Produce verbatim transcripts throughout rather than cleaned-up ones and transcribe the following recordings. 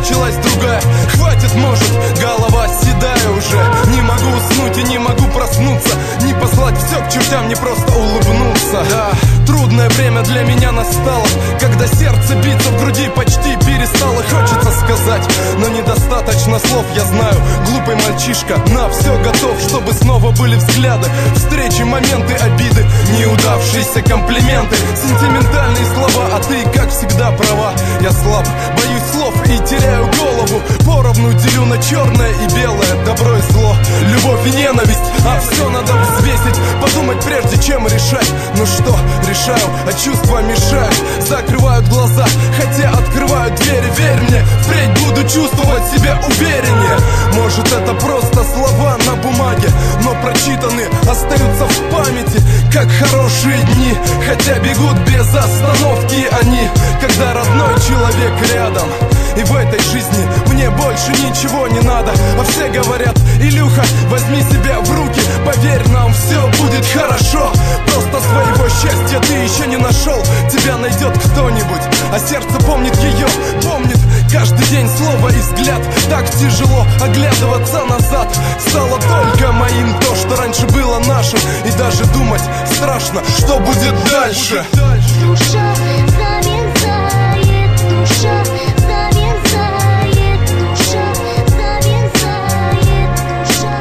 началась другая. Хватит, может, голова седая уже. Не могу уснуть и не могу проснуться, не послать все к чертям, не просто улыбнуться. Да, трудное время для меня настало, когда сердце биться в груди почти перестало. Хочется сказать, но недостаточно слов. Я знаю, глупый мальчишка на все готов, чтобы снова были взгляды, встречи, моменты, обиды, неудавшиеся комплименты, сентиментальные слова, а ты, как всегда, права. Я слаб, боюсь слов и теряю голову. Поровну делю на черное и белое, добро и зло, любовь и ненависть. А все надо взвесить, подумать прежде чем решать. Ну что, решаю, а чувства мешают, закрывают глаза, хотя открывают двери. Верь мне, впредь буду чувствовать себя увереннее. Может, это просто слова на бумаге, но прочитаны остаются в памяти, как хорошие дни, хотя бегут без остановки они, когда родной человек рядом. И в этой жизни мне больше ничего не надо. А все говорят: Илюха, возьми себя в руки, поверь, нам все будет хорошо. Просто своего счастья ты еще не нашел, тебя найдет кто-нибудь, а сердце помнит ее, помнит каждый день слово и взгляд. Так тяжело оглядываться назад, стало только моим то, что раньше было нашим. И даже думать страшно, что будет дальше. Душа зависает, душа зависает, душа зависает, душа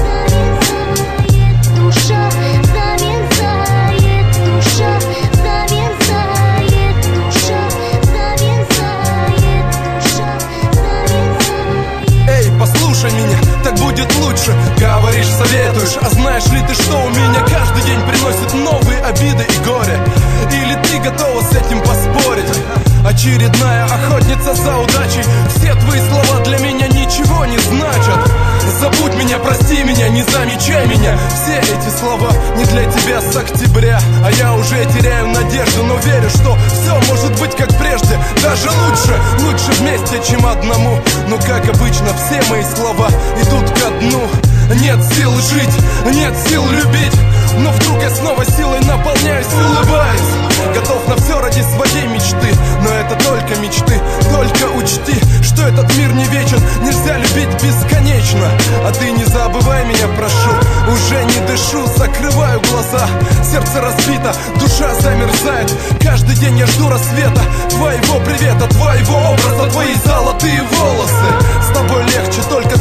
зависает, душа зависает, душа зависает, душа зависает, душа зависает. Эй, послушай меня, так будет лучше. Говоришь, советуешь, а знаешь ли ты, что у меня каждый день приносит новые обиды и горе? Или ты готова с этим поспорить? Очередная охотница за удачей, все твои слова для меня ничего не значат. Забудь меня, прости меня, не замечай меня. Все эти слова не для тебя с октября, а я уже теряю надежду, но верю, что все может быть как прежде, даже лучше. Лучше вместе, чем одному. Но как обычно, все мои слова идут ко дну. Нет сил жить, нет сил любить, но вдруг я снова силой наполняюсь, улыбаюсь. Готов на все ради своей мечты, но это только мечты. Только учти, что этот мир не вечен, нельзя любить бесконечно. А ты не забывай меня, прошу, уже не дышу, закрываю глаза. Сердце разбито, душа замерзает, каждый день я жду рассвета, твоего привета, твоего образа, твои золотые волосы. С тобой легче, только